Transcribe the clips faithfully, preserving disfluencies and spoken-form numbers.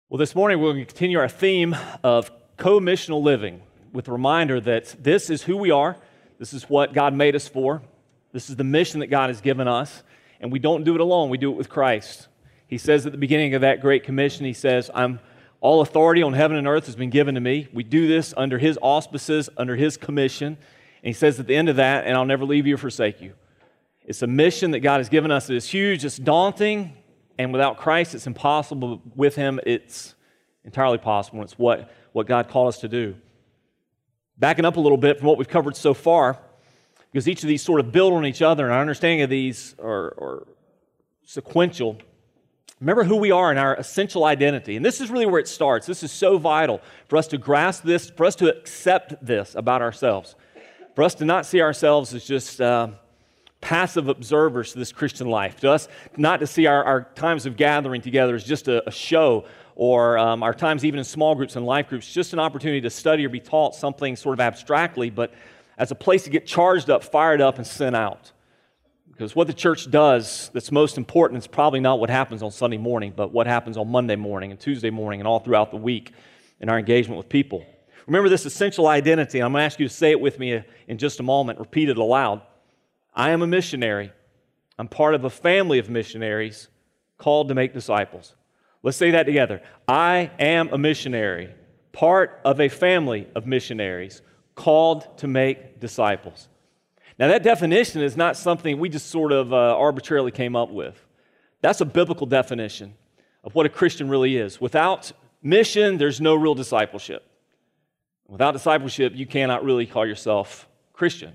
Well, this morning we're going to continue our theme of co-missional living with the reminder that this is who we are, this is what God made us for, this is the mission that God has given us, and we don't do it alone, we do it with Christ. He says at the beginning of that Great Commission, he says, I'm all authority on heaven and earth has been given to me. We do this under His auspices, under His commission, and He says at the end of that, and I'll never leave you or forsake you. It's a mission that God has given us that is huge, it's daunting, and without Christ, it's impossible. With Him, it's entirely possible. It's what, what God called us to do. Backing up a little bit from what we've covered so far, because each of these sort of build on each other, and our understanding of these are, are sequential. Remember who we are and our essential identity. And this is really where it starts. This is so vital for us to grasp this, for us to accept this about ourselves, for us to not see ourselves as just Uh, passive observers to this Christian life, to us not to see our, our times of gathering together as just a, a show, or um, our times even in small groups and life groups, just an opportunity to study or be taught something sort of abstractly, but as a place to get charged up, fired up, and sent out. Because what the church does that's most important is probably not what happens on Sunday morning, but what happens on Monday morning and Tuesday morning and all throughout the week in our engagement with people. Remember this essential identity, and I'm going to ask you to say it with me in just a moment, repeat it aloud. I am a missionary. I'm part of a family of missionaries called to make disciples. Let's say that together. I am a missionary, part of a family of missionaries called to make disciples. Now that definition is not something we just sort of uh, arbitrarily came up with. That's a biblical definition of what a Christian really is. Without mission, there's no real discipleship. Without discipleship, you cannot really call yourself Christian.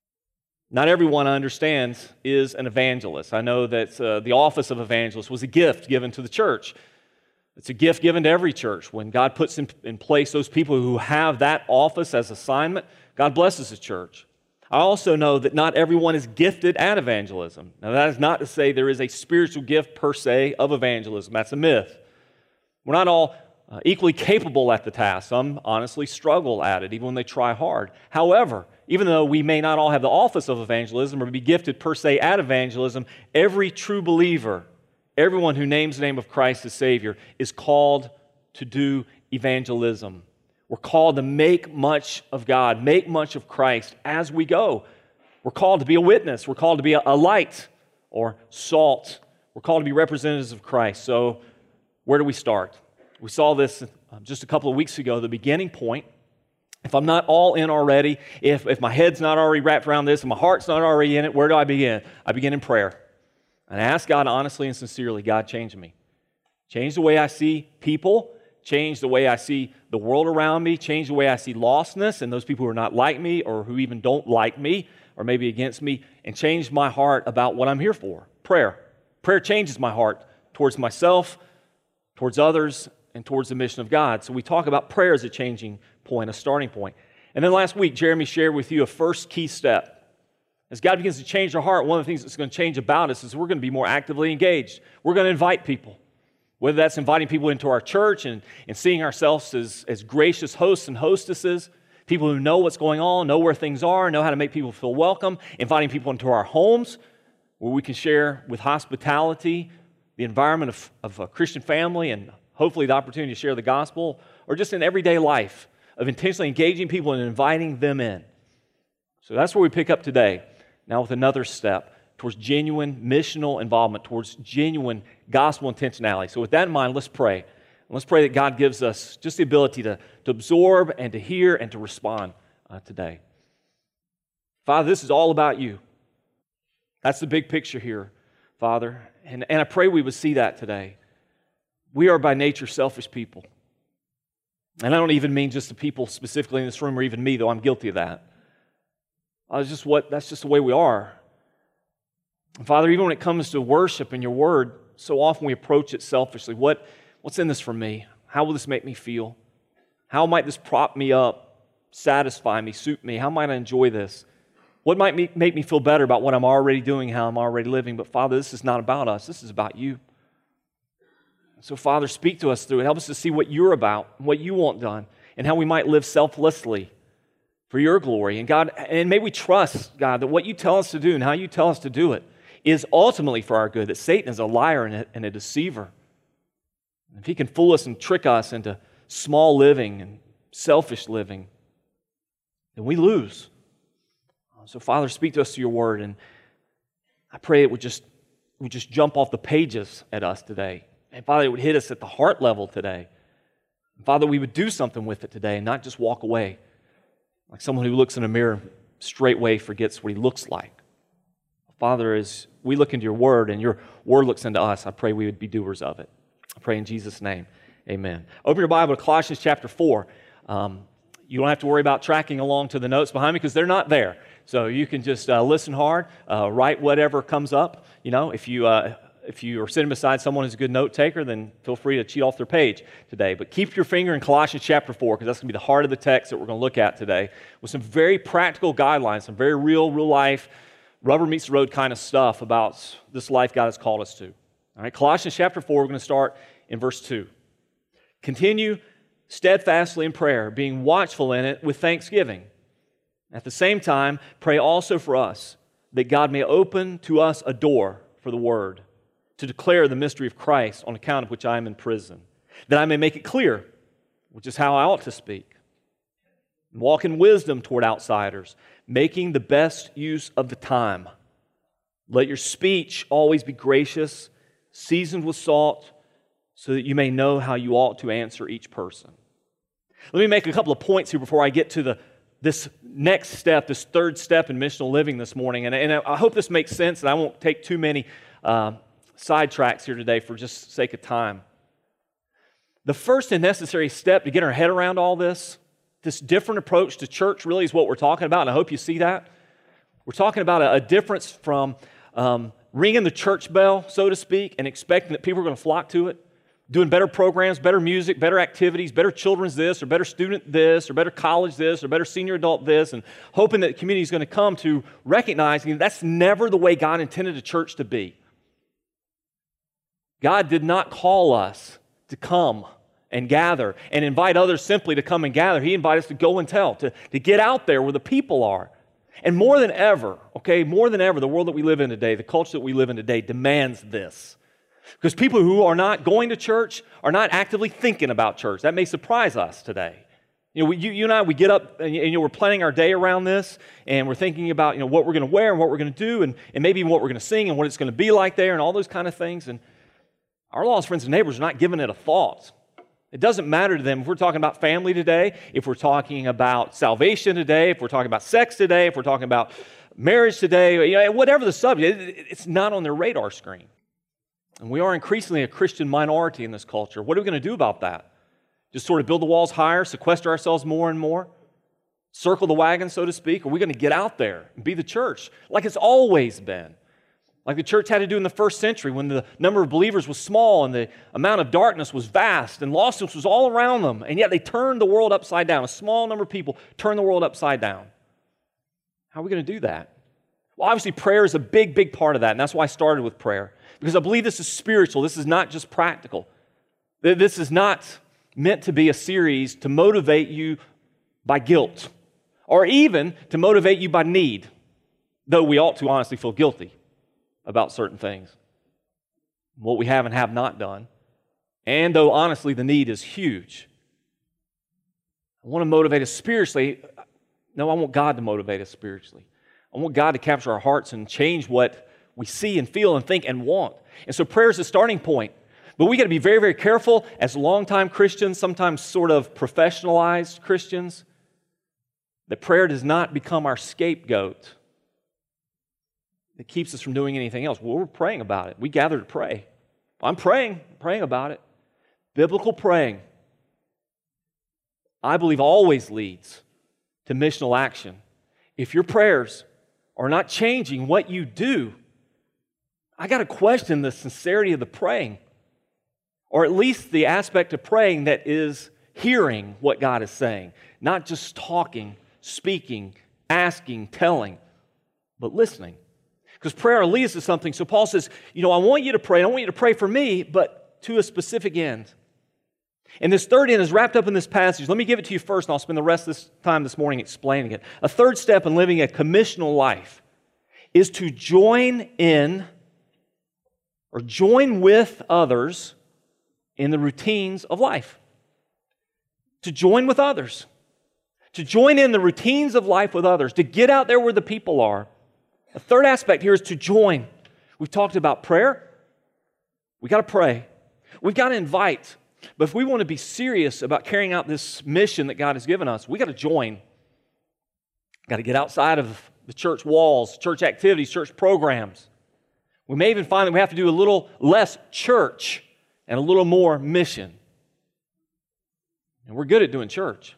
Not everyone, I understand, is an evangelist. I know that uh, the office of evangelist was a gift given to the church. It's a gift given to every church. When God puts in, in place those people who have that office as assignment, God blesses the church. I also know that not everyone is gifted at evangelism. Now, that is not to say there is a spiritual gift per se of evangelism. That's a myth. We're not all uh, equally capable at the task. Some honestly struggle at it, even when they try hard. However, even though we may not all have the office of evangelism or be gifted per se at evangelism, every true believer, everyone who names the name of Christ as Savior, is called to do evangelism. We're called to make much of God, make much of Christ as we go. We're called to be a witness. We're called to be a, a light or salt. We're called to be representatives of Christ. So where do we start? We saw this just a couple of weeks ago, the beginning point. If I'm not all in already, if, if my head's not already wrapped around this, and my heart's not already in it, where do I begin? I begin in prayer. And I ask God honestly and sincerely, God, change me. Change the way I see people, change the way I see the world around me, change the way I see lostness and those people who are not like me or who even don't like me or maybe against me, and change my heart about what I'm here for. Prayer. Prayer changes my heart towards myself, towards others, and towards the mission of God. So we talk about prayer as a changing point, a starting point. And then last week, Jeremy shared with you a first key step. As God begins to change our heart, one of the things that's going to change about us is we're going to be more actively engaged. We're going to invite people, whether that's inviting people into our church and, and seeing ourselves as, as gracious hosts and hostesses, people who know what's going on, know where things are, know how to make people feel welcome, inviting people into our homes where we can share with hospitality the environment of, of a Christian family and hopefully the opportunity to share the gospel, or just in everyday life of intentionally engaging people and inviting them in. So that's where we pick up today, now with another step towards genuine missional involvement, towards genuine gospel intentionality. So with that in mind, let's pray. And let's pray that God gives us just the ability to, to absorb and to hear and to respond uh, today. Father, this is all about you. That's the big picture here, Father. And, and I pray we would see that today. We are by nature selfish people. And I don't even mean just the people specifically in this room or even me, though I'm guilty of that. That's just what, that's just the way we are. And Father, even when it comes to worship and your word, so often we approach it selfishly. What, what's in this for me? How will this make me feel? How might this prop me up, satisfy me, suit me? How might I enjoy this? What might me, make me feel better about what I'm already doing, how I'm already living? But Father, this is not about us. This is about you. So, Father, speak to us through it. Help us to see what you're about, what you want done, and how we might live selflessly for your glory. And God, and may we trust, God, that what you tell us to do and how you tell us to do it is ultimately for our good, that Satan is a liar and a, and a deceiver. If he can fool us and trick us into small living and selfish living, then we lose. So, Father, speak to us through your word, and I pray it would just, would just jump off the pages at us today. And Father, it would hit us at the heart level today. And Father, we would do something with it today and not just walk away like someone who looks in a mirror straightway forgets what he looks like. Father, as we look into your word and your word looks into us, I pray we would be doers of it. I pray in Jesus' name, amen. Open your Bible to Colossians chapter four. Um, you don't have to worry about tracking along to the notes behind me because they're not there. So you can just uh, listen hard, uh, write whatever comes up. You know, if you uh, if you are sitting beside someone who's a good note taker, then feel free to cheat off their page today. But keep your finger in Colossians chapter four because that's going to be the heart of the text that we're going to look at today with some very practical guidelines, some very real, real life, rubber meets the road kind of stuff about this life God has called us to. All right, Colossians chapter four, we're going to start in verse two. Continue steadfastly in prayer, being watchful in it with thanksgiving. At the same time, pray also for us, that God may open to us a door for the word, to declare the mystery of Christ, on account of which I am in prison, that I may make it clear, which is how I ought to speak. Walk in wisdom toward outsiders, making the best use of the time. Let your speech always be gracious, seasoned with salt, so that you may know how you ought to answer each person. Let me make a couple of points here before I get to the this next step, this third step in missional living this morning. And, and I hope this makes sense, and I won't take too many uh, sidetracks here today for just sake of time. The first and necessary step to get our head around all this, this different approach to church really is what we're talking about, and I hope you see that. We're talking about a, a difference from um, ringing the church bell, so to speak, and expecting that people are going to flock to it, doing better programs, better music, better activities, better children's this, or better student this, or better college this, or better senior adult this, and hoping that the community is going to come to recognizing that's never the way God intended a church to be. God did not call us to come and gather and invite others simply to come and gather. He invited us to go and tell, to, to get out there where the people are. And more than ever, okay, more than ever, the world that we live in today, the culture that we live in today demands this. Because people who are not going to church are not actively thinking about church. That may surprise us today. You know, we, you, you and I, we get up and, and you know, we're planning our day around this, and we're thinking about you know what we're going to wear and what we're going to do, and, and maybe even what we're going to sing and what it's going to be like there, and all those kind of things. And our lost friends and neighbors are not giving it a thought. It doesn't matter to them if we're talking about family today, if we're talking about salvation today, if we're talking about sex today, if we're talking about marriage today, you know, whatever the subject, it, it's not on their radar screen. And we are increasingly a Christian minority in this culture. What are we going to do about that? Just sort of build the walls higher, sequester ourselves more and more? Circle the wagon, so to speak? Are we going to get out there and be the church like it's always been? Like the church had to do in the first century when the number of believers was small and the amount of darkness was vast and lostness was all around them. And yet they turned the world upside down. A small number of people turned the world upside down. How are we going to do that? Well, obviously prayer is a big, big part of that. And that's why I started with prayer. Because I believe this is spiritual. This is not just practical. This is not meant to be a series to motivate you by guilt or even to motivate you by need, though we ought to honestly feel guilty about certain things, what we have and have not done, and though honestly the need is huge. I want to motivate us spiritually. No, I want God to motivate us spiritually. I want God to capture our hearts and change what we see and feel and think and want. And so prayer is the starting point. But we got to be very, very careful as longtime Christians, sometimes sort of professionalized Christians, that prayer does not become our scapegoat that keeps us from doing anything else. Well, we're praying about it. We gather to pray. I'm praying, praying about it. Biblical praying, I believe, always leads to missional action. If your prayers are not changing what you do, I got to question the sincerity of the praying, or at least the aspect of praying that is hearing what God is saying, not just talking, speaking, asking, telling, but listening. Because prayer leads to something. So Paul says, you know, I want you to pray. I want you to pray for me, but to a specific end. And this third end is wrapped up in this passage. Let me give it to you first, and I'll spend the rest of this time this morning explaining it. A third step in living a commissional life is to join in or join with others in the routines of life, to join with others, to join in the routines of life with others, to get out there where the people are. The third aspect here is to join. We've talked about prayer. We got to pray. We've got to invite. But if we want to be serious about carrying out this mission that God has given us, we got to join. Got to get outside of the church walls, church activities, church programs. We may even find that we have to do a little less church and a little more mission. And we're good at doing church.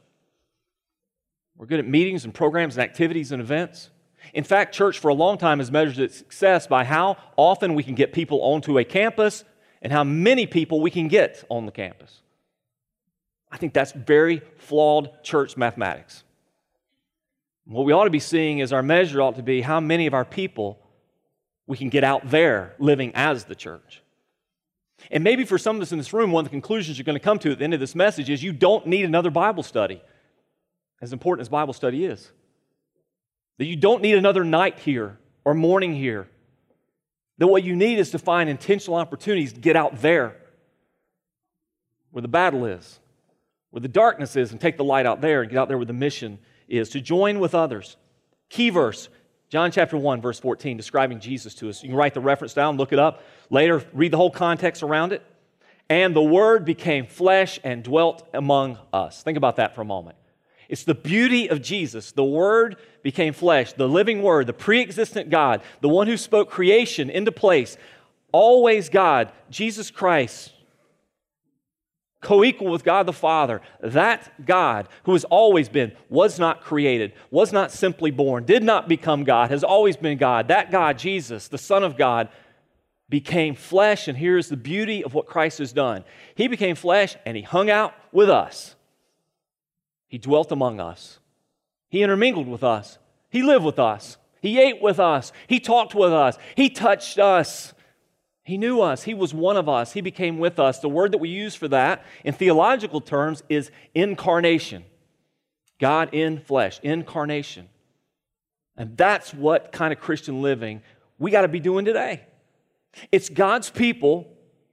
We're good at meetings and programs and activities and events. In fact, church for a long time has measured its success by how often we can get people onto a campus and how many people we can get on the campus. I think that's very flawed church mathematics. What we ought to be seeing is our measure ought to be how many of our people we can get out there living as the church. And maybe for some of us in this room, one of the conclusions you're going to come to at the end of this message is you don't need another Bible study, as important as Bible study is. That you don't need another night here or morning here. That what you need is to find intentional opportunities to get out there where the battle is, where the darkness is, and take the light out there and get out there where the mission is, to join with others. Key verse, John chapter one, verse fourteen, describing Jesus to us. You can write the reference down, look it up. Later, read the whole context around it. And the Word became flesh and dwelt among us. Think about that for a moment. It's the beauty of Jesus. The Word became flesh, the living Word, the pre-existent God, the one who spoke creation into place, always God, Jesus Christ, co-equal with God the Father. That God who has always been, was not created, was not simply born, did not become God, has always been God. That God, Jesus, the Son of God, became flesh, and here's the beauty of what Christ has done. He became flesh and He hung out with us. He dwelt among us. He intermingled with us. He lived with us. He ate with us. He talked with us. He touched us. He knew us. He was one of us. He became with us. The word that we use for that in theological terms is incarnation. God in flesh, incarnation. And that's what kind of Christian living we got to be doing today. It's God's people.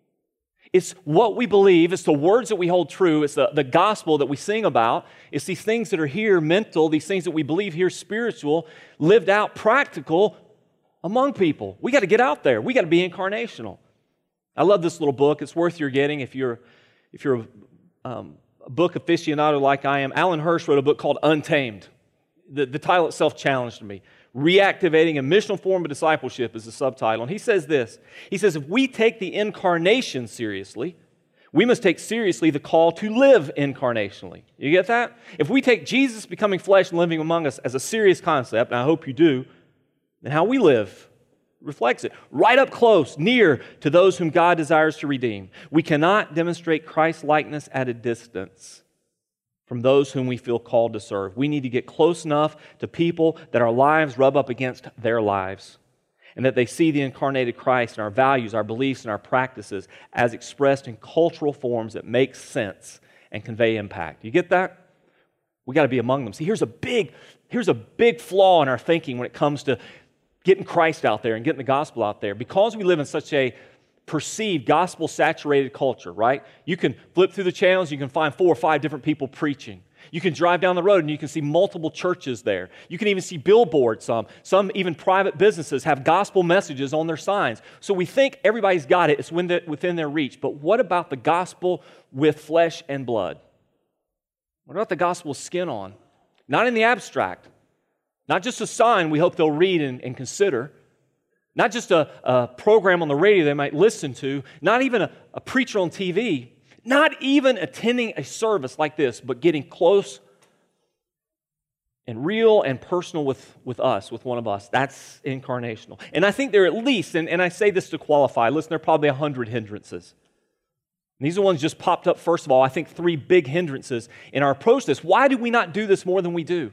It's what we believe. It's the words that we hold true. It's the, the gospel that we sing about. It's these things that are here mental, these things that we believe here spiritual, lived out practical among people. We got to get out there. We got to be incarnational. I love this little book. It's worth your getting if you're if you're a, um, a book aficionado like I am. Alan Hirsch wrote a book called Untamed. The, the title itself challenged me. Reactivating a missional form of discipleship is the subtitle. And he says this. He says, if we take the incarnation seriously, we must take seriously the call to live incarnationally. You get that? If we take Jesus becoming flesh and living among us as a serious concept, and I hope you do, then how we live reflects it. Right up close, near to those whom God desires to redeem. We cannot demonstrate Christ-likeness at a distance from those whom we feel called to serve. We need to get close enough to people that our lives rub up against their lives, and that they see the incarnated Christ in our values, our beliefs, and our practices as expressed in cultural forms that make sense and convey impact. You get that? We got to be among them. See, here's a big, here's a big flaw in our thinking when it comes to getting Christ out there and getting the gospel out there. Because we live in such a perceived gospel-saturated culture, right? You can flip through the channels, you can find four or five different people preaching. You can drive down the road and you can see multiple churches there. You can even see billboards, some. Some even private businesses have gospel messages on their signs. So we think everybody's got it, it's within their reach. But what about the gospel with flesh and blood? What about the gospel with skin on? Not in the abstract. Not just a sign we hope they'll read and, and consider. Not just a, a program on the radio they might listen to. Not even a, a preacher on T V. Not even attending a service like this, but getting close and real and personal with, with us, with one of us. That's incarnational. And I think there are at least, and, and I say this to qualify, listen, there are probably a hundred hindrances. And these are ones just popped up first of all. I think three big hindrances in our approach to this. Why do we not do this more than we do?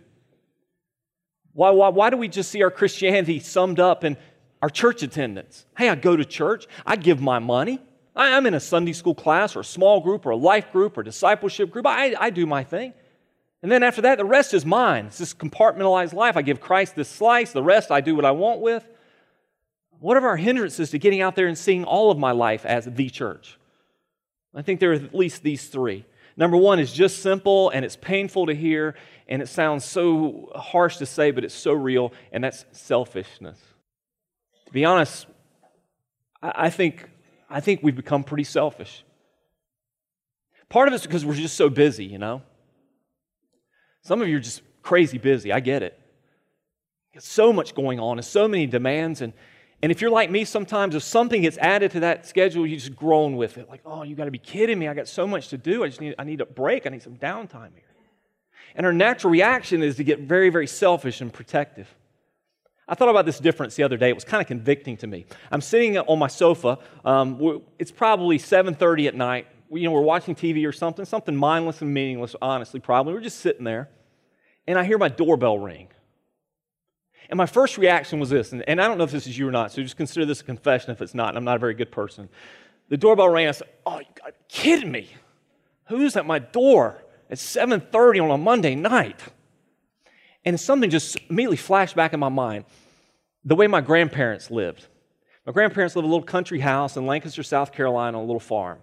Why, why, why do we just see our Christianity summed up in our church attendance? Hey, I go to church. I give my money. I, I'm in a Sunday school class or a small group or a life group or discipleship group. I, I do my thing. And then after that, the rest is mine. It's this compartmentalized life. I give Christ this slice. The rest I do what I want with. What are our hindrances to getting out there and seeing all of my life as the church? I think there are at least these three. Number one is just simple, and it's painful to hear, and it sounds so harsh to say, but it's so real, and that's selfishness. To be honest, I think, I think we've become pretty selfish. Part of it's because we're just so busy, you know. Some of you are just crazy busy. I get it. There's so much going on and so many demands. And, and if you're like me, sometimes if something gets added to that schedule, you just groan with it. Like, oh, you got to be kidding me. I got so much to do. I just need, I need a break. I need some downtime here. And our natural reaction is to get very, very selfish and protective. I thought about this difference the other day. It was kind of convicting to me. I'm sitting on my sofa. Um, it's probably seven thirty at night. You know, we're watching T V or something, something mindless and meaningless, honestly, probably. We're just sitting there, and I hear my doorbell ring. And my first reaction was this, and, and I don't know if this is you or not, so just consider this a confession if it's not, and I'm not a very good person. The doorbell rang, and I said, oh, you got to be kidding me. Who's at my door at seven thirty on a Monday night? And something just immediately flashed back in my mind. The way my grandparents lived. My grandparents lived in a little country house in Lancaster, South Carolina, on a little farm.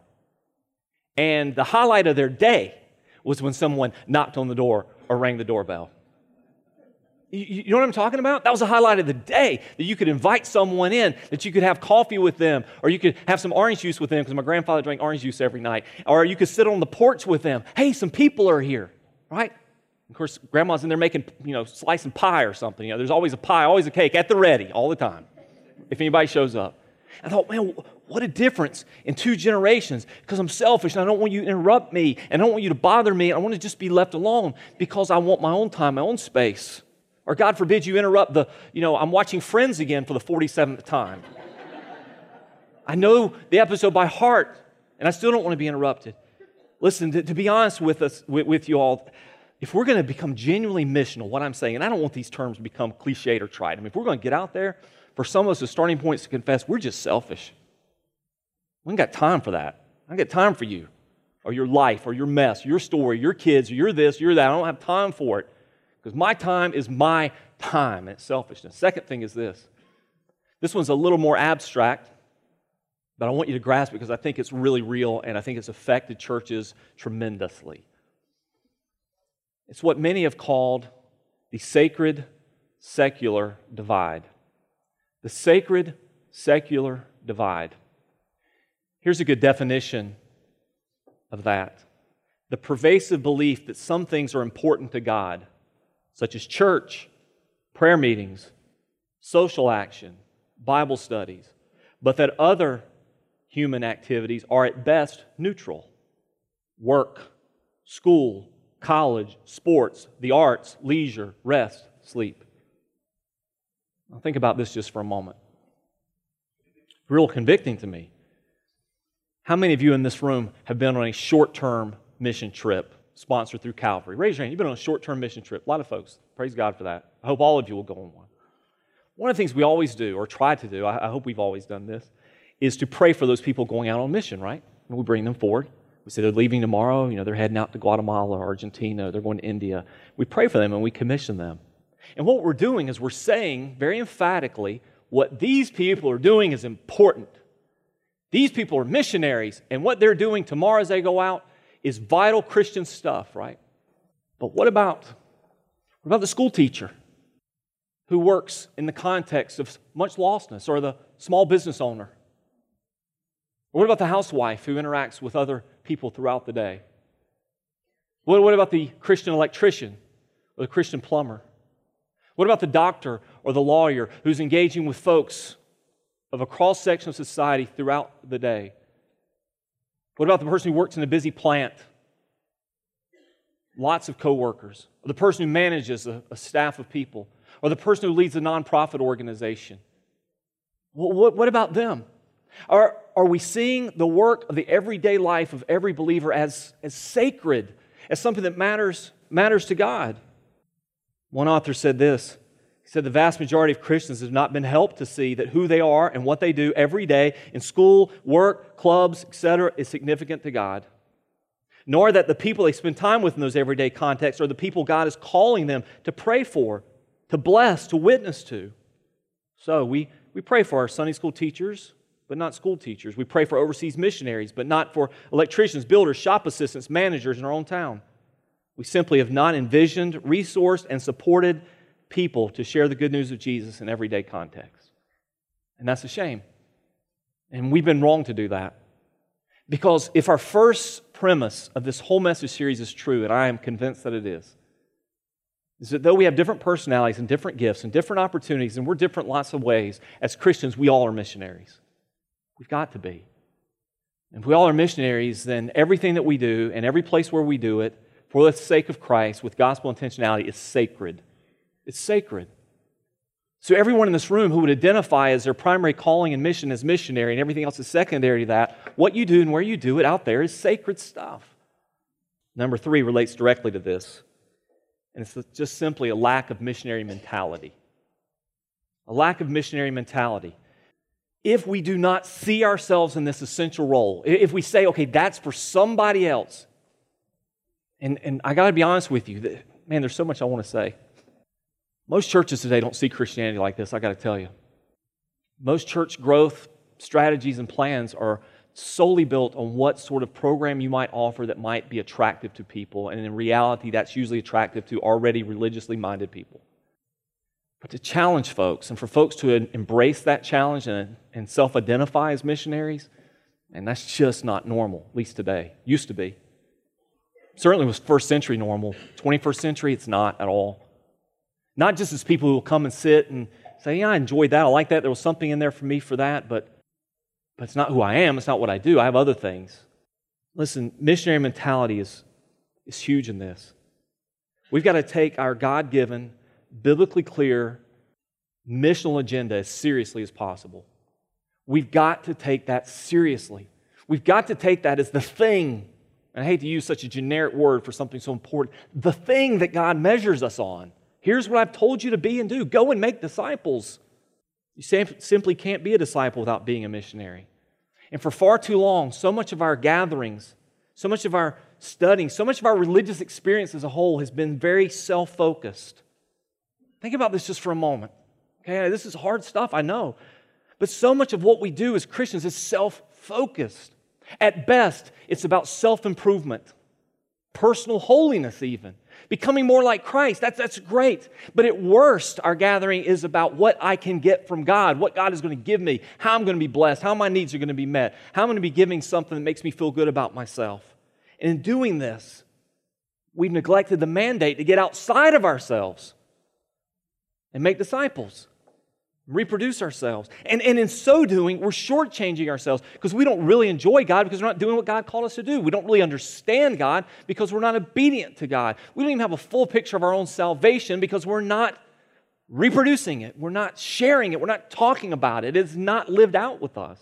And the highlight of their day was when someone knocked on the door or rang the doorbell. You, you know what I'm talking about? That was the highlight of the day, that you could invite someone in, that you could have coffee with them, or you could have some orange juice with them, because my grandfather drank orange juice every night, or you could sit on the porch with them. Hey, some people are here, right? Of course, grandma's in there making, you know, slicing pie or something. You know, there's always a pie, always a cake at the ready all the time, if anybody shows up. I thought, man, what a difference in two generations, because I'm selfish and I don't want you to interrupt me and I don't want you to bother me. I want to just be left alone because I want my own time, my own space. Or God forbid you interrupt the, you know, I'm watching Friends again for the forty-seventh time. I know the episode by heart and I still don't want to be interrupted. Listen, to, to be honest with us, with, with you all, if we're going to become genuinely missional, what I'm saying, and I don't want these terms to become cliched or trite. I mean, if we're going to get out there, for some of us, the starting point is to confess we're just selfish. We ain't got time for that. I ain't got time for you, or your life, or your mess, your story, your kids, or your this, your that. I don't have time for it, because my time is my time, and it's selfishness. Second thing is this. This one's a little more abstract, but I want you to grasp it because I think it's really real, and I think it's affected churches tremendously. It's what many have called the sacred-secular divide. The sacred-secular divide. Here's a good definition of that. The pervasive belief that some things are important to God, such as church, prayer meetings, social action, Bible studies, but that other human activities are at best neutral. Work, school, college, sports, the arts, leisure, rest, sleep. Now think about this just for a moment. Real convicting to me. How many of you in this room have been on a short-term mission trip sponsored through Calvary? Raise your hand. You've been on a short-term mission trip. A lot of folks. Praise God for that. I hope all of you will go on one. One of the things we always do, or try to do, I, I hope we've always done this, is to pray for those people going out on mission, right? And we bring them forward. We say they're leaving tomorrow, you know, they're heading out to Guatemala or Argentina, they're going to India. We pray for them and we commission them. And what we're doing is we're saying very emphatically what these people are doing is important. These people are missionaries, and what they're doing tomorrow as they go out is vital Christian stuff, right? But what about, what about the school teacher who works in the context of much lostness, or the small business owner? Or what about the housewife who interacts with other people throughout the day? What, what about the Christian electrician or the Christian plumber? What about the doctor or the lawyer who's engaging with folks of a cross-section of society throughout the day? What about the person who works in a busy plant? Lots of coworkers. Or the person who manages a, a staff of people. Or the person who leads a nonprofit organization. What, what, what about them? Are, are we seeing the work of the everyday life of every believer as, as sacred, as something that matters, matters to God? One author said this. He said, the vast majority of Christians have not been helped to see that who they are and what they do every day in school, work, clubs, et cetera is significant to God. Nor that the people they spend time with in those everyday contexts are the people God is calling them to pray for, to bless, to witness to. So we, we pray for our Sunday school teachers, but but not school teachers. We pray for overseas missionaries, but not for electricians, builders, shop assistants, managers in our own town. We simply have not envisioned, resourced, and supported people to share the good news of Jesus in everyday context. And that's a shame. And we've been wrong to do that. Because if our first premise of this whole message series is true, and I am convinced that it is, is that though we have different personalities and different gifts and different opportunities, and we're different lots of ways, as Christians, we all are missionaries. We've got to be. And if we all are missionaries, then everything that we do and every place where we do it, for the sake of Christ, with gospel intentionality, is sacred. It's sacred. So everyone in this room who would identify as their primary calling and mission as missionary and everything else is secondary to that, what you do and where you do it out there is sacred stuff. Number three relates directly to this. And it's just simply a lack of missionary mentality. A lack of missionary mentality. If we do not see ourselves in this essential role, if we say, okay, that's for somebody else, and, and I got to be honest with you, that, man, there's so much I want to say. Most churches today don't see Christianity like this, I got to tell you. Most church growth strategies and plans are solely built on what sort of program you might offer that might be attractive to people, and in reality, that's usually attractive to already religiously minded people. But to challenge folks, and for folks to embrace that challenge and, and self-identify as missionaries, and that's just not normal, at least today. Used to be. Certainly was first century normal. twenty-first century, it's not at all. Not just as people who will come and sit and say, yeah, I enjoyed that, I like that, there was something in there for me for that, but, but it's not who I am, it's not what I do, I have other things. Listen, missionary mentality is, is huge in this. We've got to take our God-given, biblically clear, missional agenda as seriously as possible. We've got to take that seriously. We've got to take that as the thing, and I hate to use such a generic word for something so important, the thing that God measures us on. Here's what I've told you to be and do. Go and make disciples. You simply can't be a disciple without being a missionary. And for far too long, so much of our gatherings, so much of our studying, so much of our religious experience as a whole has been very self-focused. Think about this just for a moment. Okay, this is hard stuff, I know. But so much of what we do as Christians is self-focused. At best, it's about self-improvement, personal holiness even, becoming more like Christ. That's, that's great. But at worst, our gathering is about what I can get from God, what God is going to give me, how I'm going to be blessed, how my needs are going to be met, how I'm going to be giving something that makes me feel good about myself. And in doing this, we've neglected the mandate to get outside of ourselves and make disciples, reproduce ourselves. And, and in so doing, we're shortchanging ourselves because we don't really enjoy God because we're not doing what God called us to do. We don't really understand God because we're not obedient to God. We don't even have a full picture of our own salvation because we're not reproducing it. We're not sharing it. We're not talking about it. It's not lived out with us.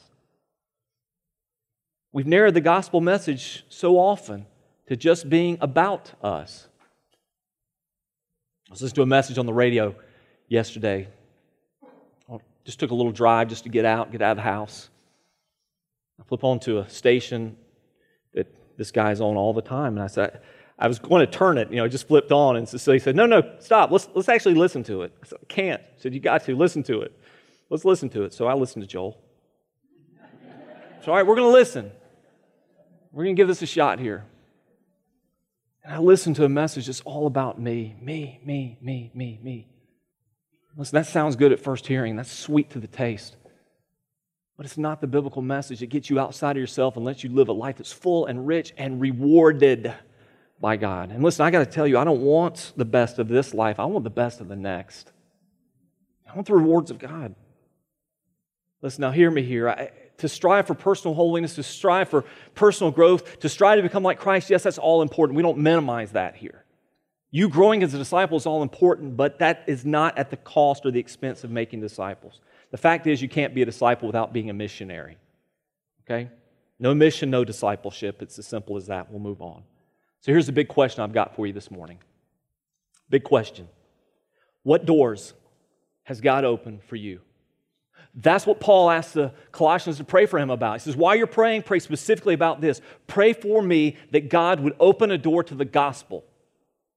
We've narrowed the gospel message so often to just being about us. I was listening to a message on the radio yesterday. Just took a little drive just to get out, get out of the house. I flip onto a station that this guy's on all the time, and I said, I was going to turn it, you know, just flipped on, and so he said, no, no, stop, let's let's actually listen to it. I said, I can't. He said, you got to, listen to it. Let's listen to it. So I listened to Joel. So all right, we're going to listen. We're going to give this a shot here. And I listened to a message that's all about me, me, me, me, me, me. Listen, that sounds good at first hearing. That's sweet to the taste. But it's not the biblical message. It gets you outside of yourself and lets you live a life that's full and rich and rewarded by God. And listen, I got to tell you, I don't want the best of this life. I want the best of the next. I want the rewards of God. Listen, now hear me here. I, to strive for personal holiness, to strive for personal growth, to strive to become like Christ, yes, that's all important. We don't minimize that here. You growing as a disciple is all important, but that is not at the cost or the expense of making disciples. The fact is you can't be a disciple without being a missionary. Okay? No mission, no discipleship. It's as simple as that. We'll move on. So here's the big question I've got for you this morning. Big question. What doors has God opened for you? That's what Paul asked the Colossians to pray for him about. He says, while you're praying, pray specifically about this. Pray for me that God would open a door to the gospel.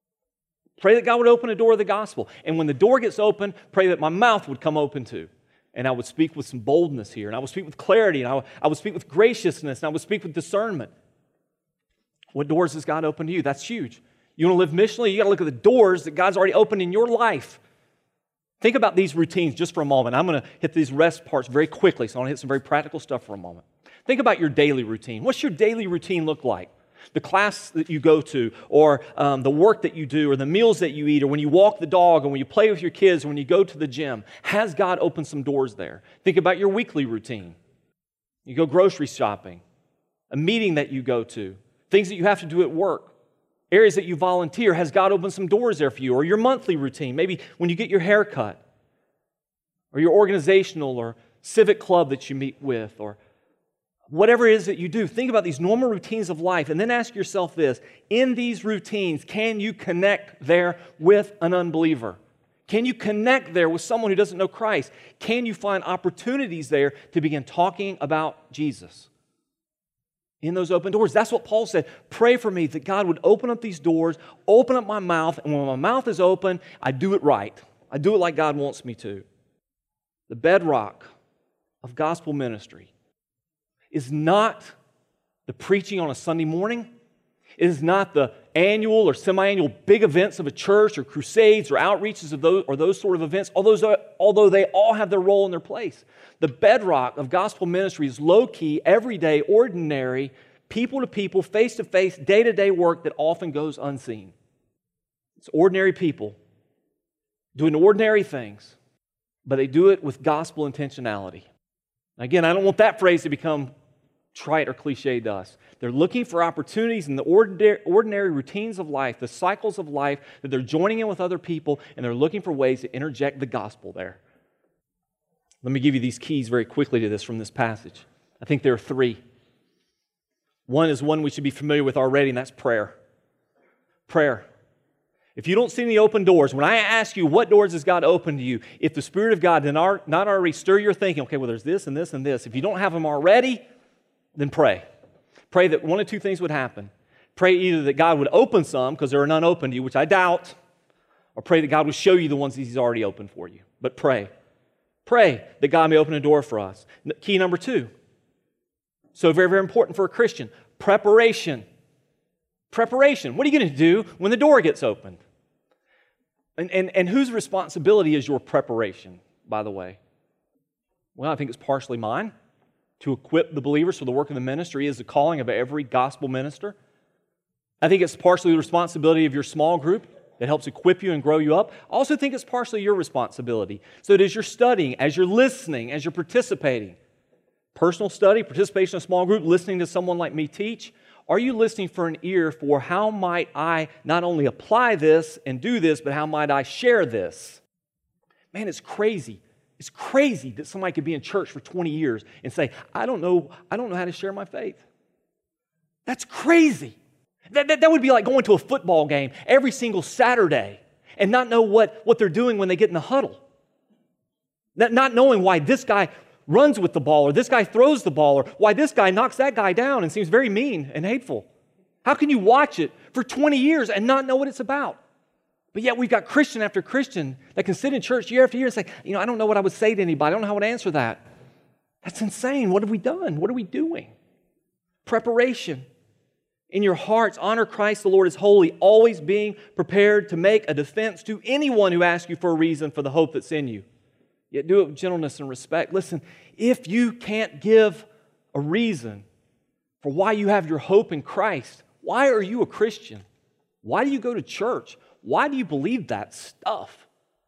Pray that God would open a door of the gospel. And when the door gets open, pray that my mouth would come open too. and I would speak with some boldness here, and I would speak with clarity, and I would, I would speak with graciousness, and I would speak with discernment. What doors has God opened to you? That's huge. You want to live missionally? You got to look at the doors that God's already opened in your life. Think about these routines just for a moment. I'm going to hit these rest parts very quickly, so I want to hit some very practical stuff for a moment. Think about your daily routine. What's your daily routine look like? The class that you go to, or um, the work that you do, or the meals that you eat, or when you walk the dog, or when you play with your kids, or when you go to the gym. Has God opened some doors there? Think about your weekly routine. You go grocery shopping, a meeting that you go to, things that you have to do at work, areas that you volunteer. Has God opened some doors there for you? Or your monthly routine, maybe when you get your hair cut, or your organizational or civic club that you meet with, or whatever it is that you do. Think about these normal routines of life, and then ask yourself this: in these routines, can you connect there with an unbeliever? Can you connect there with someone who doesn't know Christ? Can you find opportunities there to begin talking about Jesus? In those open doors. That's what Paul said. Pray for me that God would open up these doors, open up my mouth, and when my mouth is open, I do it right. I do it like God wants me to. The bedrock of gospel ministry is not the preaching on a Sunday morning. It is not the annual or semi-annual big events of a church or crusades or outreaches of those, or those sort of events, although, although they all have their role and their place. The bedrock of gospel ministry is low-key, everyday, ordinary, people-to-people, face-to-face, day-to-day work that often goes unseen. It's ordinary people doing ordinary things, but they do it with gospel intentionality. Again, I don't want that phrase to become trite or cliche to us. They're looking for opportunities in the ordinary, ordinary routines of life, the cycles of life, that they're joining in with other people, and they're looking for ways to interject the gospel there. Let me give you these keys very quickly to this from this passage. I think there are three. One is one we should be familiar with already, and that's prayer. Prayer. If you don't see any open doors, when I ask you what doors has God opened to you, if the Spirit of God did not already stir your thinking, okay, well, there's this and this and this. If you don't have them already, then pray. Pray that one of two things would happen. Pray either that God would open some, because there are none open to you, which I doubt, or pray that God would show you the ones that He's already opened for you. But pray. Pray that God may open a door for us. Key number two. So very, very important for a Christian. Preparation. Preparation. What are you going to do when the door gets opened? And, and, and whose responsibility is your preparation, by the way? Well, I think it's partially mine. To equip the believers for the work of the ministry is the calling of every gospel minister. I think it's partially the responsibility of your small group that helps equip you and grow you up. I also think it's partially your responsibility. So that as you're studying, as you're listening, as you're participating, personal study, participation in a small group, listening to someone like me teach, are you listening for an ear for how might I not only apply this and do this, but how might I share this? Man, it's crazy. It's crazy that somebody could be in church for twenty years and say, I don't know, I don't know how to share my faith. That's crazy. That, that, that would be like going to a football game every single Saturday and not know what, what they're doing when they get in the huddle. Not, not knowing why this guy runs with the ball, or this guy throws the ball, or why this guy knocks that guy down and seems very mean and hateful. How can you watch it for twenty years and not know what it's about? But yet we've got Christian after Christian that can sit in church year after year and say, you know, I don't know what I would say to anybody. I don't know how I would answer that. That's insane. What have we done? What are we doing? Preparation. In your hearts, honor Christ the Lord as holy, always being prepared to make a defense to anyone who asks you for a reason for the hope that's in you. Yet do it with gentleness and respect. Listen, if you can't give a reason for why you have your hope in Christ, why are you a Christian? Why do you go to church? Why do you believe that stuff?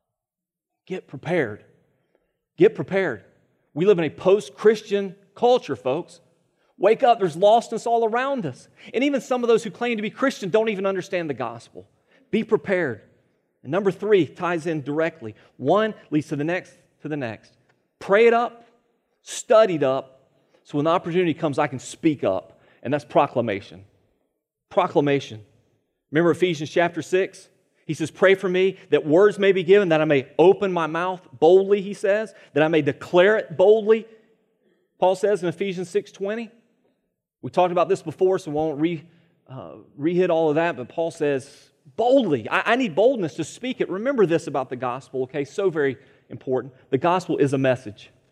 Get prepared. Get prepared. We live in a post-Christian culture, folks. Wake up, there's lostness all around us. And even some of those who claim to be Christian don't even understand the gospel. Be prepared. And number three ties in directly. One leads to the next, to the next. Pray it up, study it up, so when the opportunity comes, I can speak up. And that's proclamation. Proclamation. Remember Ephesians chapter six? He says, pray for me that words may be given, that I may open my mouth boldly, he says, that I may declare it boldly. Paul says in Ephesians six twenty. We talked about this before, so we won't re, uh, re-hit all of that, but Paul says, boldly. I, I need boldness to speak it. Remember this about the gospel, okay? So very important. The gospel is a message.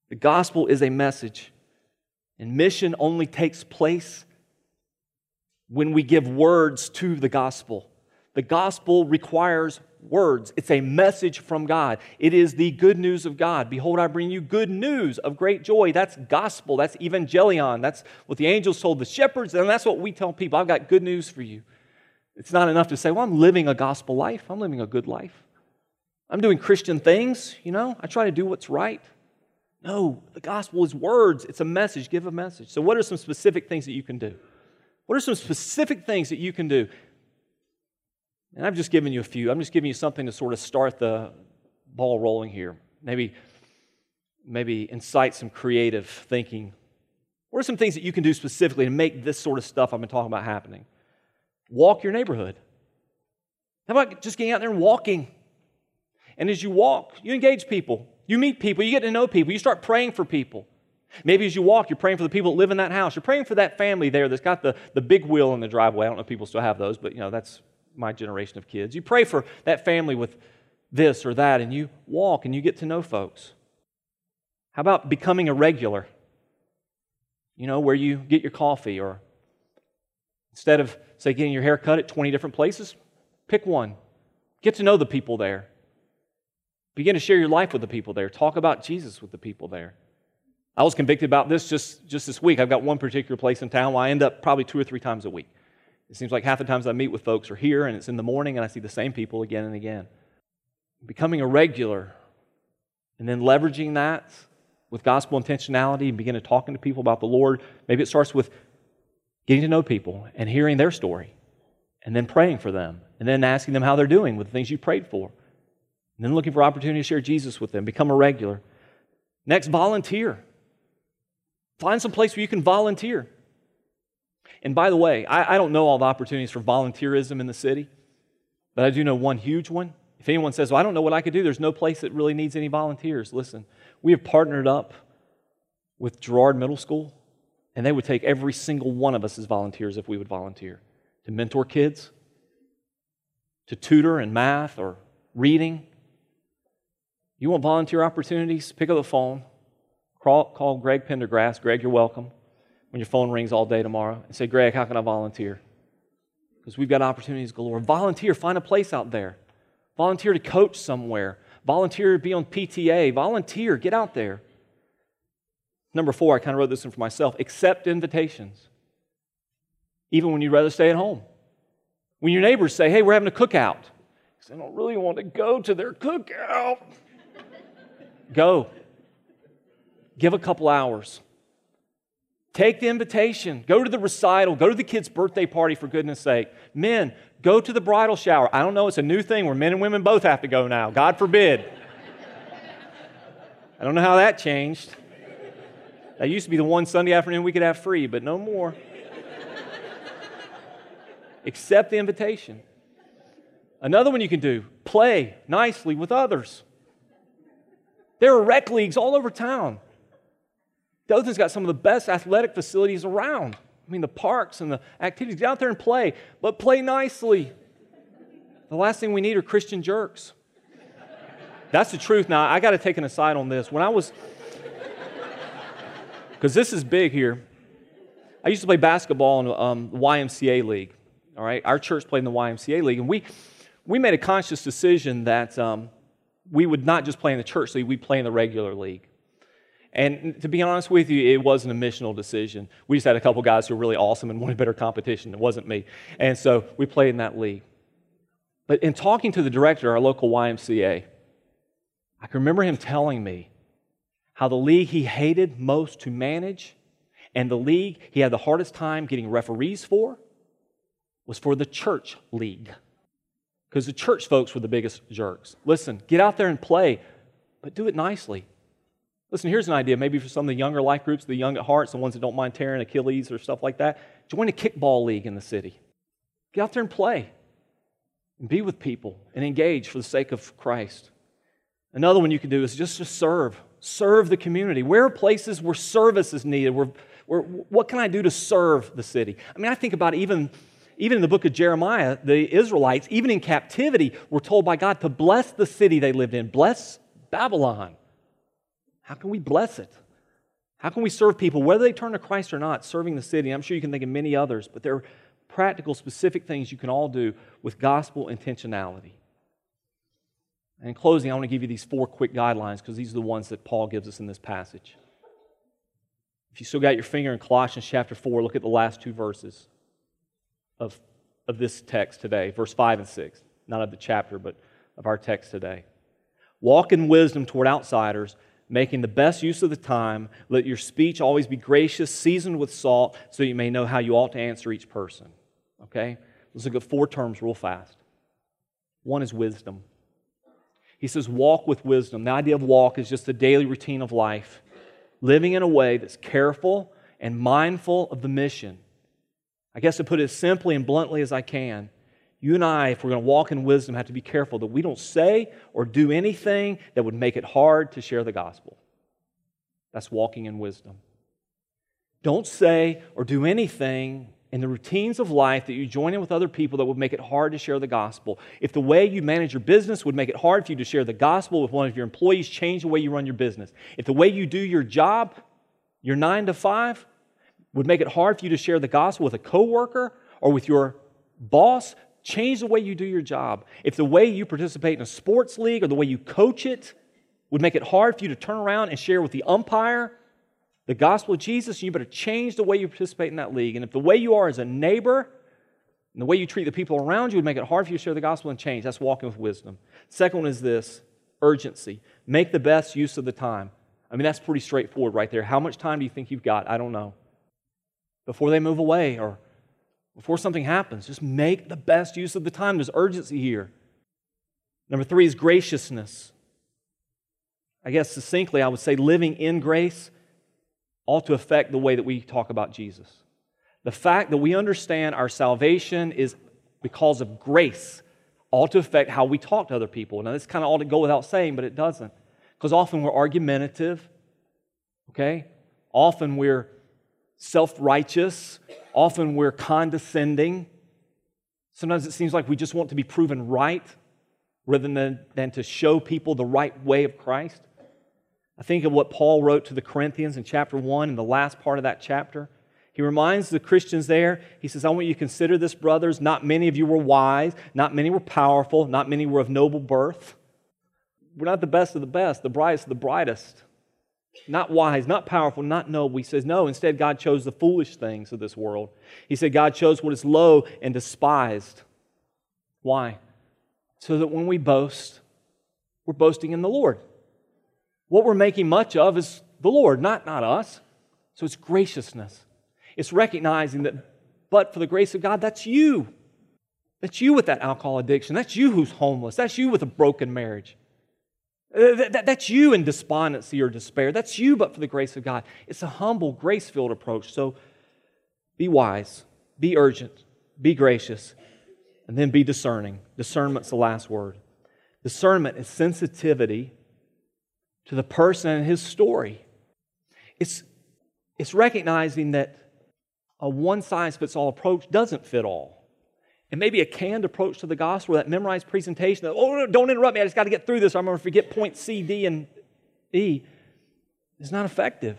The gospel is a message, and mission only takes place when we give words to the gospel. The gospel requires words. It's a message from God. It is the good news of God. Behold, I bring you good news of great joy. That's gospel. That's evangelion. That's what the angels told the shepherds, and that's what we tell people. I've got good news for you. It's not enough to say, well, I'm living a gospel life. I'm living a good life. I'm doing Christian things, you know. I try to do what's right. No, the gospel is words. It's a message. Give a message. So what are some specific things that you can do? What are some specific things that you can do? And I've just given you a few. I'm just giving you something to sort of start the ball rolling here. Maybe, maybe incite some creative thinking. What are some things that you can do specifically to make this sort of stuff I've been talking about happening? Walk your neighborhood. How about just getting out there and walking? And as you walk, you engage people. You meet people. You get to know people. You start praying for people. Maybe as you walk, you're praying for the people that live in that house. You're praying for that family there that's got the, the big wheel in the driveway. I don't know if people still have those, but you know, that's my generation of kids. You pray for that family with this or that, and you walk and you get to know folks. How about becoming a regular? You know, where you get your coffee, or instead of, say, getting your hair cut at twenty different places, pick one. Get to know the people there. Begin to share your life with the people there. Talk about Jesus with the people there. I was convicted about this just, just this week. I've got one particular place in town where I end up probably two or three times a week. It seems like half the times I meet with folks are here, and it's in the morning, and I see the same people again and again. Becoming a regular, and then leveraging that with gospel intentionality and begin to talking to people about the Lord. Maybe it starts with getting to know people and hearing their story, and then praying for them, and then asking them how they're doing with the things you prayed for, and then looking for opportunity to share Jesus with them. Become a regular. Next, volunteer. Find some place where you can volunteer. And by the way, I, I don't know all the opportunities for volunteerism in the city, but I do know one huge one. If anyone says, well, I don't know what I could do, there's no place that really needs any volunteers. Listen, we have partnered up with Girard Middle School, and they would take every single one of us as volunteers if we would volunteer to mentor kids, to tutor in math or reading. You want volunteer opportunities? Pick up the phone. Call, call Greg Pendergrass. Greg, you're welcome. When your phone rings all day tomorrow, and say, Greg, how can I volunteer? Because we've got opportunities galore. Volunteer. Find a place out there. Volunteer to coach somewhere. Volunteer to be on P T A. Volunteer. Get out there. Number four, I kind of wrote this in for myself. Accept invitations. Even when you'd rather stay at home. When your neighbors say, hey, we're having a cookout. I don't really want to go to their cookout. Go. Give a couple hours. Take the invitation. Go to the recital. Go to the kid's birthday party, for goodness sake. Men, go to the bridal shower. I don't know, it's a new thing where men and women both have to go now. God forbid. I don't know how that changed. That used to be the one Sunday afternoon we could have free, but no more. Accept the invitation. Another one you can do, play nicely with others. There are rec leagues all over town. Dothan's got some of the best athletic facilities around. I mean, the parks and the activities. Get out there and play, but play nicely. The last thing we need are Christian jerks. That's the truth. Now, I got to take an aside on this. When I was, because this is big here, I used to play basketball in um, the Y M C A league. All right, our church played in the Y M C A league, and we we made a conscious decision that um, we would not just play in the church league; we'd play in the regular league. And to be honest with you, it wasn't a missional decision. We just had a couple guys who were really awesome and wanted better competition. It wasn't me. And so we played in that league. But in talking to the director of our local Y M C A, I can remember him telling me how the league he hated most to manage and the league he had the hardest time getting referees for was for the church league. Because the church folks were the biggest jerks. Listen, get out there and play, but do it nicely. Listen, here's an idea, maybe for some of the younger life groups, the young at heart, the ones that don't mind tearing Achilles or stuff like that. Join a kickball league in the city. Get out there and play. And be with people and engage for the sake of Christ. Another one you can do is just to serve. Serve the community. Where are places where service is needed? Where, where, what can I do to serve the city? I mean, I think about even, even in the book of Jeremiah, the Israelites, even in captivity, were told by God to bless the city they lived in. Bless Babylon. How can we bless it? How can we serve people, whether they turn to Christ or not, serving the city? I'm sure you can think of many others, but there are practical, specific things you can all do with gospel intentionality. And in closing, I want to give you these four quick guidelines because these are the ones that Paul gives us in this passage. If you still got your finger in Colossians chapter four, look at the last two verses of, of this text today, verse five and six. Not of the chapter, but of our text today. Walk in wisdom toward outsiders, making the best use of the time. Let your speech always be gracious, seasoned with salt, so you may know how you ought to answer each person. Okay? Let's look at four terms real fast. One is wisdom. He says, walk with wisdom. The idea of walk is just the daily routine of life, living in a way that's careful and mindful of the mission. I guess to put it as simply and bluntly as I can, you and I, if we're going to walk in wisdom, have to be careful that we don't say or do anything that would make it hard to share the gospel. That's walking in wisdom. Don't say or do anything in the routines of life that you join in with other people that would make it hard to share the gospel. If the way you manage your business would make it hard for you to share the gospel with one of your employees, change the way you run your business. If the way you do your job, your nine to five, would make it hard for you to share the gospel with a coworker or with your boss, change the way you do your job. If the way you participate in a sports league or the way you coach it would make it hard for you to turn around and share with the umpire the gospel of Jesus, you better change the way you participate in that league. And if the way you are as a neighbor and the way you treat the people around you would make it hard for you to share the gospel and change, that's walking with wisdom. Second one is this, urgency. Make the best use of the time. I mean, that's pretty straightforward right there. How much time do you think you've got? I don't know. Before they move away or before something happens, just make the best use of the time. There's urgency here. Number three is graciousness. I guess succinctly, I would say living in grace ought to affect the way that we talk about Jesus. The fact that we understand our salvation is because of grace ought to affect how we talk to other people. Now, this kind of ought to go without saying, but it doesn't. Because often we're argumentative, okay? Often we're self-righteous. Often we're condescending. Sometimes it seems like we just want to be proven right rather than, than to show people the right way of Christ. I think of what Paul wrote to the Corinthians in chapter one, in the last part of that chapter. He reminds the Christians there, he says, I want you to consider this, brothers, not many of you were wise, not many were powerful, not many were of noble birth. We're not the best of the best, the brightest of the brightest. Not wise, not powerful, not noble. He says, no, instead God chose the foolish things of this world. He said God chose what is low and despised. Why? So that when we boast, we're boasting in the Lord. What we're making much of is the Lord, not, not us. So it's graciousness. It's recognizing that, but for the grace of God, that's you. That's you with that alcohol addiction. That's you who's homeless. That's you with a broken marriage. That's you in despondency or despair. That's you, but for the grace of God. It's a humble, grace-filled approach. So be wise, be urgent, be gracious, and then be discerning. Discernment's the last word. Discernment is sensitivity to the person and his story. It's, it's recognizing that a one-size-fits-all approach doesn't fit all. And maybe a canned approach to the gospel, that memorized presentation, that, oh, don't interrupt me, I just got to get through this, or I'm going to forget point C, D, and E, is not effective.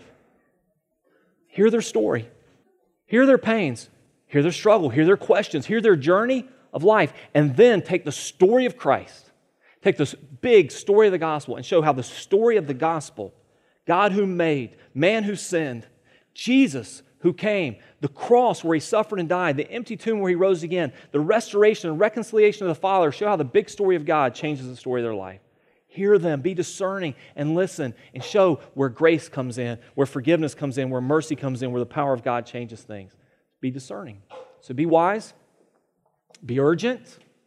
Hear their story. Hear their pains. Hear their struggle. Hear their questions. Hear their journey of life. And then take the story of Christ. Take this big story of the gospel and show how the story of the gospel, God who made, man who sinned, Jesus who came, the cross where He suffered and died, the empty tomb where He rose again, the restoration and reconciliation of the Father, show how the big story of God changes the story of their life. Hear them, be discerning, and listen, and show where grace comes in, where forgiveness comes in, where mercy comes in, where the power of God changes things. Be discerning. So be wise, be urgent,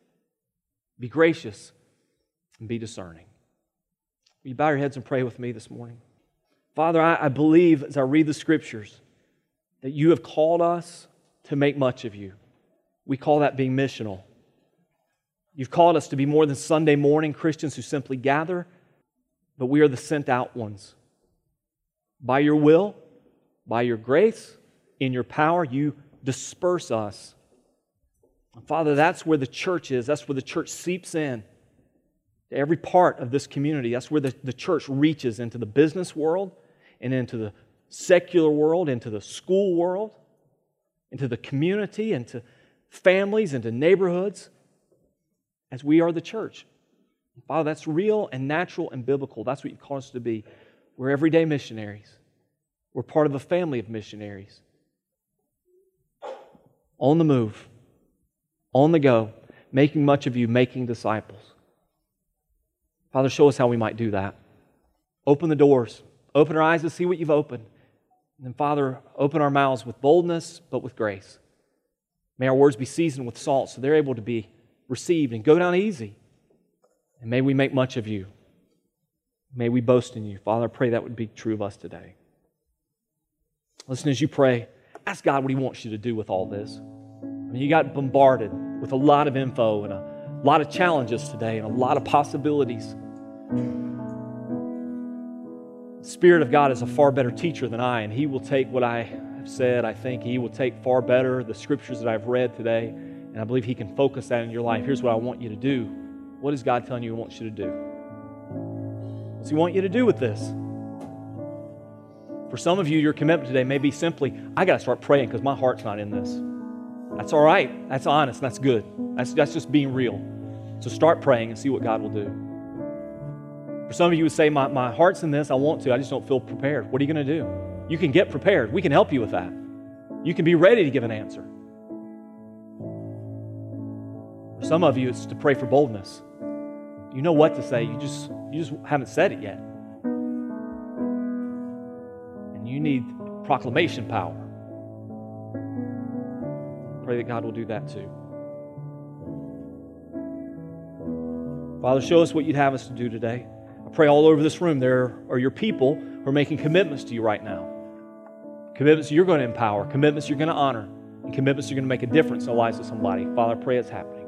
be gracious, and be discerning. Will you bow your heads and pray with me this morning? Father, I, I believe as I read the Scriptures that You have called us to make much of You. We call that being missional. You've called us to be more than Sunday morning Christians who simply gather, but we are the sent out ones. By Your will, by Your grace, in Your power, You disperse us. And Father, that's where the church is. That's where the church seeps in. to every part of this community. That's where the, the church reaches into the business world and into the secular world, into the school world, into the community, into families, into neighborhoods, as we are the church. Father, that's real and natural and biblical. That's what you've called us to be. We're everyday missionaries. We're part of a family of missionaries. On the move, on the go, making much of you, making disciples. Father, show us how we might do that. Open the doors. Open our eyes to see what you've opened. And then, Father, open our mouths with boldness, but with grace. May our words be seasoned with salt so they're able to be received and go down easy. And may we make much of you. May we boast in you. Father, I pray that would be true of us today. Listen, as you pray, ask God what He wants you to do with all this. I mean, you got bombarded with a lot of info and a lot of challenges today and a lot of possibilities. The Spirit of God is a far better teacher than I, and He will take what I have said. I think He will take far better the scriptures that I've read today, and I believe He can focus that in your life. Here's what I want you to do. What is God telling you He wants you to do? What's He want you to do with this? For some of you, your commitment today may be simply, I got to start praying because my heart's not in this. That's all right. That's honest. That's good. That's, that's just being real. So start praying and see what God will do. For some of you would say, my, my heart's in this. I want to. I just don't feel prepared. What are you going to do? You can get prepared. We can help you with that. You can be ready to give an answer. For some of you, it's to pray for boldness. You know what to say. You just, you just haven't said it yet. And you need proclamation power. Pray that God will do that too. Father, show us what you'd have us to do today. I pray all over this room there are your people who are making commitments to you right now. Commitments you're going to empower, commitments you're going to honor, and commitments you're going to make a difference in the lives of somebody. Father, I pray it's happening.